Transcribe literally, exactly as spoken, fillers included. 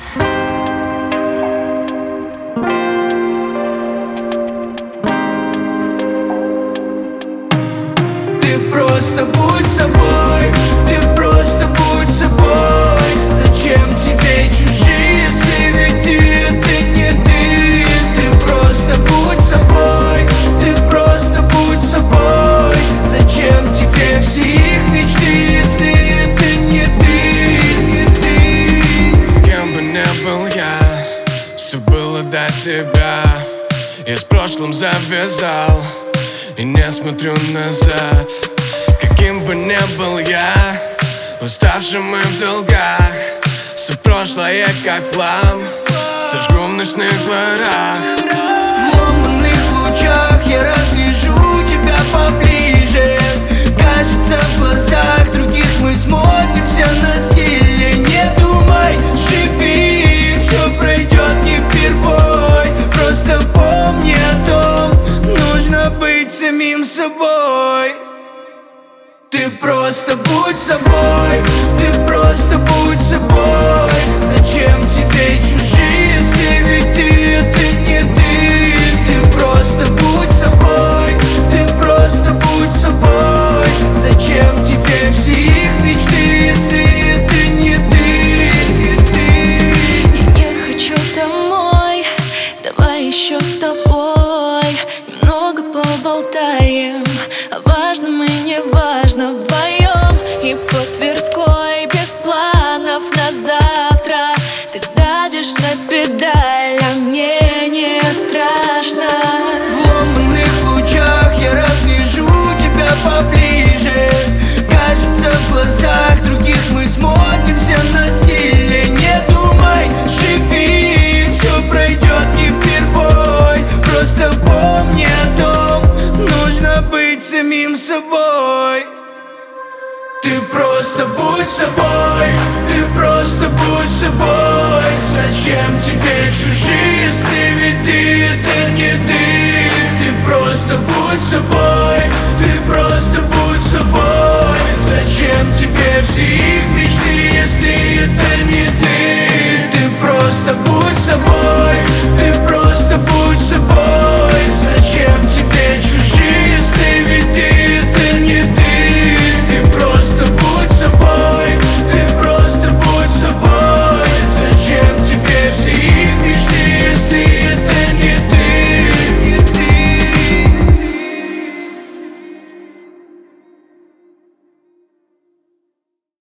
Ты просто будь собой, ты просто будь собой. Зачем тебе чужие, если ведь ты это не ты? Ты просто будь собой, ты просто будь собой. Зачем тебе все их мечты, если это не ты, не ты? Кем бы ни был я, все было до тебя. Я с прошлым завязал и не смотрю назад. Каким бы ни был я, уставшим и в долгах, все прошлое как хлам сожгу в ночных дворах. В ломаных лучах я разгляжу тебя поближе. Кажется, в глазах других мы смотримся на стиле. Не думай, живи, все пройдет не впервой. Просто помни о том, нужно быть самим собой. Ты просто будь собой, ты просто будь собой. Зачем тебе чужие, если ведь ты это не ты? Ты просто будь собой, ты просто будь собой. Зачем тебе все их мечты, если это не ты, не ты? Я не хочу домой, давай еще с тобой немного поболтаем о важном и неважном вдвоем. И по Тверской без планов на завтра. Ты давишь на педаль, а мне не страшно. В ломаных лучах я разгляжу тебя поближе. Кажется, в глазах других мы смотримся на стиле. Не думай, живи, все пройдет не впервой. Просто помни о том, нужно быть самим собой. Ты просто будь собой, ты просто будь собой. Зачем тебе чужие, если ведь ты это не ты? Ты просто будь собой, ты просто будь собой. Зачем тебе